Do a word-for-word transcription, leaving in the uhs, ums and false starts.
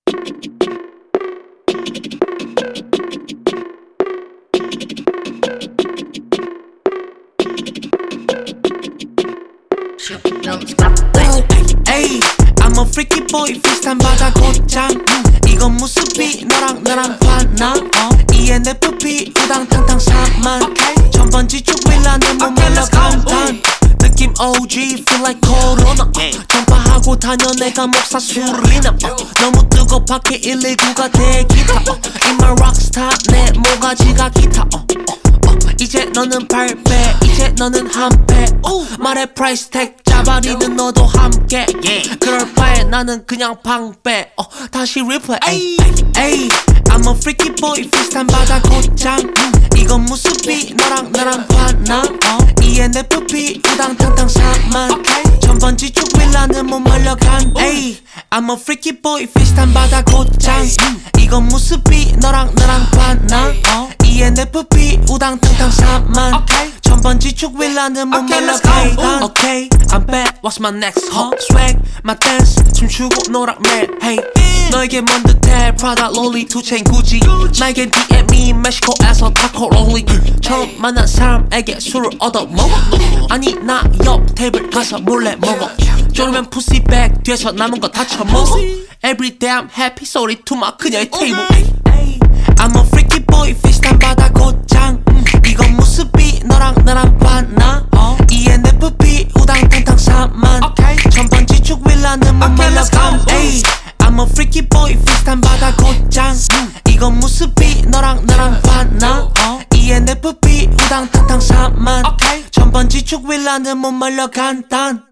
Ayy, I'm a freaky boy, 비슷한 바다 곧장 이건 모습이 너랑 나랑 반나 어? 이엔에프피 우당탕탕 사만 okay. 천번지 쭉 빌라는 못 말려 감탄 느낌 오지 feel like corona uh. 전파하고 다녀 내가 목사 술이나 uh. 너무 뜨거 밖에 일일구가 대기타 uh. In my rockstar 내 모가지가 기타 uh. 이제 너는 팔배 이제 너는 한패 어, 말해 프라이스 택 짜바리는 너도 함께 yeah. 그럴 바에 나는 그냥 방패 어, 다시 리플레이 에이, 에이, I'm a freaky boy 비슷한 바다 곧장 음, 이건 모습이 너랑 나랑 반나 어, 이엔에프피 우당탕탕 사만 okay. 천번지 쭉 빌라는 못 말려간 에이 I'm a freaky boy 비슷한 바다 곧장 음, 이건 모습이 너랑 나랑 반나 어, 이엔에프피 우당탕탕 사만 okay. 천번지 쭉 빌라는 못 말려간 okay. I'm back, what's my next huh? Swag, my dance 춤추고 노락 매일 hey. 너에게 먼 듯해 Prada, Lolly, two chain, Gucci 나에겐 디엠이 멕시코에서 타코 롤리 처음 만난 사람에게 술을 얻어 먹어 아니 나 옆 테이블 가서 몰래 먹어 졸으면 푸시백 뒤에서 남은 거 다 처먹어 Everyday I'm happy 소리 투마 그녀의 테이블 I'm a freaky boy 비슷한 바다 곧장 음, 이건 모습이 너랑 나랑 반나 어? 이엔에프피 우당탕탕 사만 okay. 천번지 쭉 빌라는 못 말려감 에이 I'm a freaky boy 비슷한 바다 곧장 음, 이건 모습이 너랑 나랑 반나 어? 이엔에프피 우당탕탕 사만 okay. 천번지 쭉 빌라는 못 말려 간단